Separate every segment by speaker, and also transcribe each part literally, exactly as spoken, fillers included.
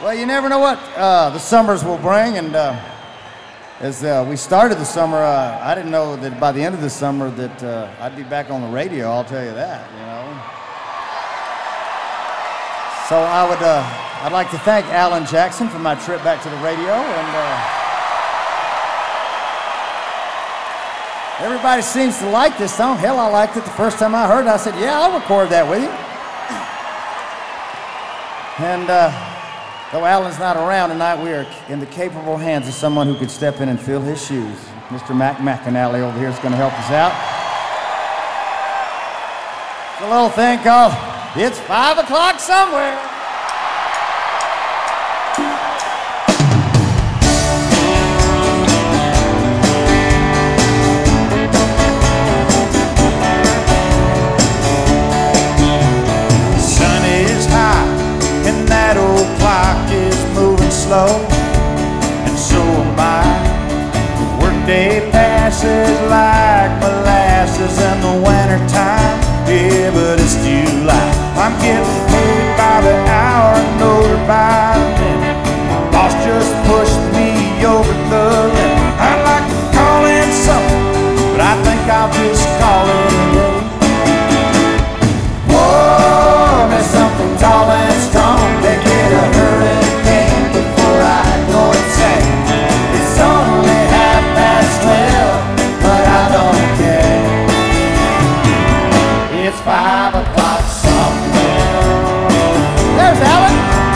Speaker 1: Well, you never know what uh, the summers will bring, and uh, as uh, we started the summer, uh, I didn't know that by the end of the summer that uh, I'd be back on the radio, I'll tell you that, you know. So I would, uh, I'd like to thank Alan Jackson for my trip back to the radio, and uh, everybody seems to like this song. Hell, I liked it the first time I heard it. I said, yeah, I'll record that with you. And uh, though Alan's not around tonight, we are in the capable hands of someone who could step in and fill his shoes. Mister Mac McAnally over here is going to help us out. It's a little thing called It's Five O'Clock Somewhere.
Speaker 2: And so am I. The workday passes like molasses in the wintertime. Yeah, but it's July. I'm getting paid by the hour and over by the minute. My boss just pushed me over the limit. I'd like to call in something, but I think I'll just call it a day. Pour me something tall and strong. They get a hurricane. Five o'clock somewhere.
Speaker 1: There's Alan.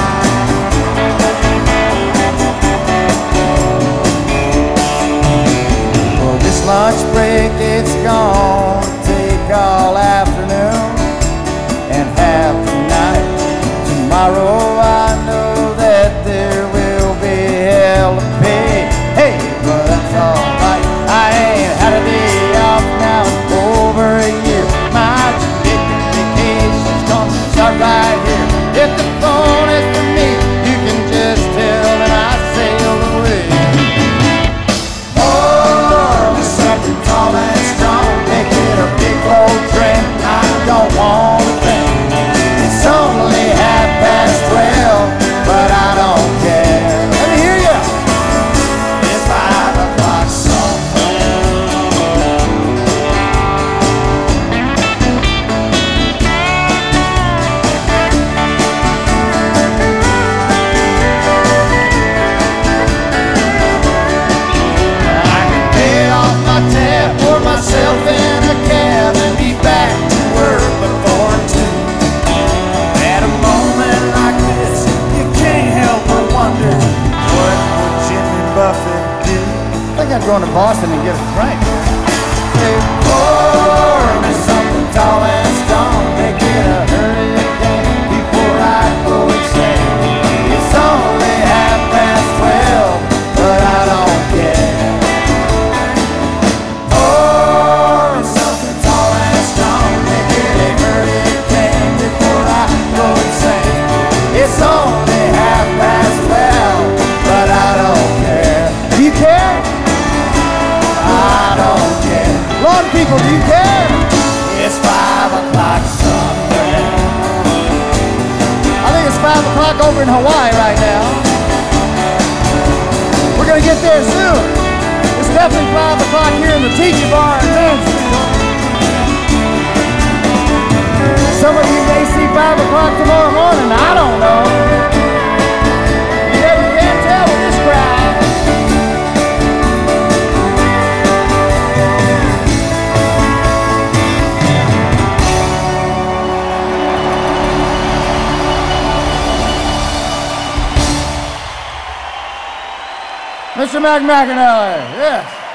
Speaker 2: Well, this lunch break, it's gone. Take all afternoon and half tonight. Tomorrow I know that there will be hell to pay. Hey, but that's alright. I ain't had a day off now in over a year. My start right here. If the phone is for me, you can just tell that I sailed away. Oh, something tall and strong. Make it a big old drink. I don't want a thing. It's only half past twelve, but I don't care. Let me hear you. It's five o'clock somewhere. Myself in a cab and be back to work before two. At a moment like this, you can't help but wonder what would Jimmy Buffett do?
Speaker 1: I think I'd go into Boston and get a drink.
Speaker 2: They pour me something tall and strong. They get a hurricane before I go insane. It's only half past twelve, but I don't care. It's only half past twelve, but I don't care.
Speaker 1: Do you care?
Speaker 2: I don't care.
Speaker 1: Lawn people, do you care?
Speaker 2: It's five o'clock somewhere.
Speaker 1: I think it's five o'clock over in Hawaii right now. We're gonna get there soon. It's definitely five o'clock here in the Tiki Bar in Mansfield. Some of you may see five o'clock tomorrow morning. I don't know. You never can tell with this crowd. Mister Mac McAnally, yes.